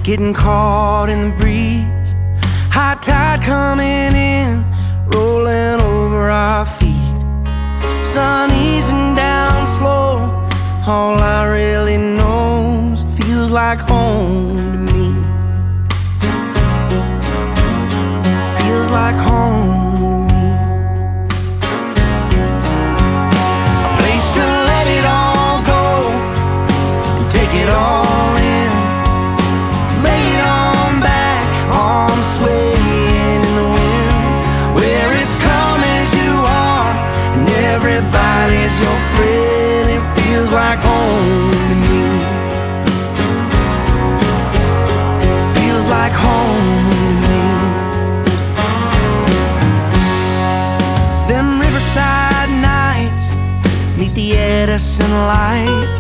getting caught in the breeze. High tide coming in, rolling over our feet. Sun easing down slow, all I really know is it feels like home to me. Feels like home to me. A place to let it all go and take it all in. Lay it on back, arms swaying in the wind. Where it's come as you are and everybody's your friend. It feels like home to me. Feels like home to me. Them riverside nights, meet the Edison lights.